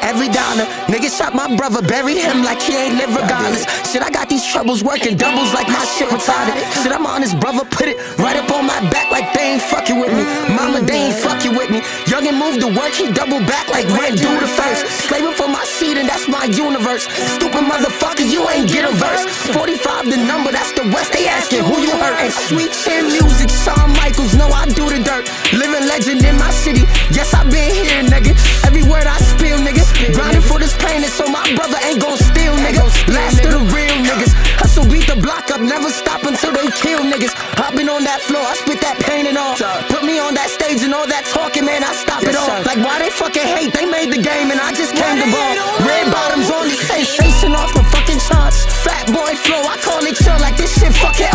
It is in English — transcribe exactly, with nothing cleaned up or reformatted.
every dollar. Niggas shot my brother, buried him like he ain't live regardless. Shit, I got these troubles working doubles like my shit retarded. Shit, I'm on his brother, put it right up on my back like they ain't fucking with me. Mama, they ain't fucking with me. Youngin' moved to work, he double back like rent due the first. Slaving for my seed and that's my universe. Stupid motherfucker, you ain't get a verse. forty-five the number, that's the West, they asking who you hurt. And sweet chin music, Shawn Michaels, know I do the dirt. Living legend in my city, yes I been here, nigga. Every word I spill, nigga. Grinding for this pain, so my brother ain't gon' steal, nigga. Last of the real niggas. Hustle, beat the block up, never stop until they kill niggas. Hopping on that floor, I spit that pain and all. Put me on that stage and all that talking, man, I stop it all. Like why they fucking hate, they made the game and I just came to ball. Red bottoms on the sensation off the fucking charts. Fat boy flow, I call it chill like this shit fucking